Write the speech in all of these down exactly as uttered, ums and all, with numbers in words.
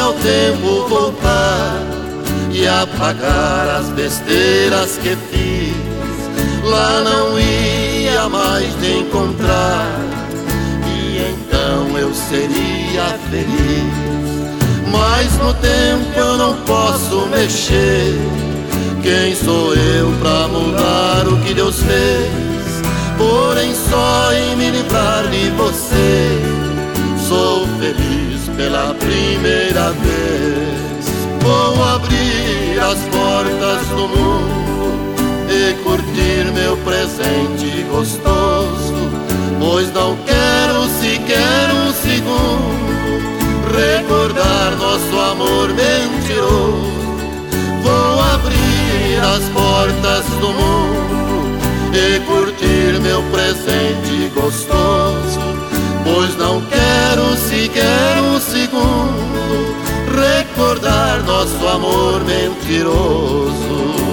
ao tempo voltar e apagar as besteiras que fiz, lá não ia mais te encontrar, e então eu seria feliz. Mas no tempo eu não posso mexer, quem sou eu pra mudar o que Deus fez? Porém só em me livrar de você sou feliz pela primeira vez. Vou abrir as portas do mundo e curtir meu presente gostoso, pois não quero sequer um segundo recordar nosso amor mentiroso. Vou abrir as portas do mundo e curtir meu presente gostoso, pois não quero sequer um segundo recordar nosso amor mentiroso.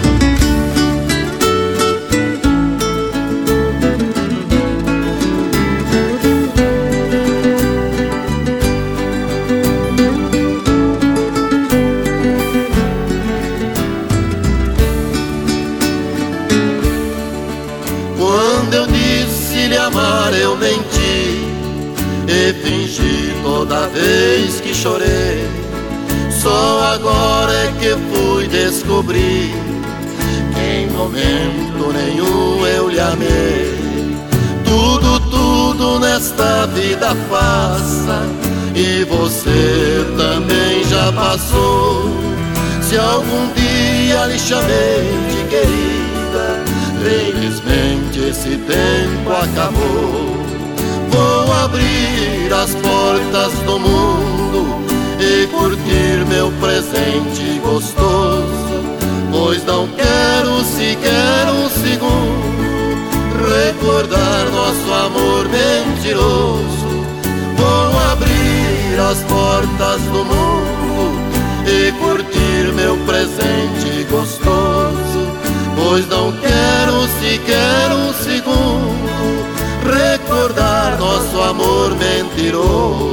Quando eu disse lhe amar eu menti e fingi toda vez que chorei. Só agora é que fui descobrir que em momento nenhum eu lhe amei. Tudo, tudo nesta vida passa e você também já passou. Se algum dia lhe chamei de querida, felizmente esse tempo acabou. Vou abrir as portas do mundo e curtir meu presente gostoso, pois não quero sequer um segundo recordar nosso amor mentiroso. Vou abrir as portas do mundo e curtir meu presente gostoso, pois não quero sequer um segundo recordar nosso amor mentiroso.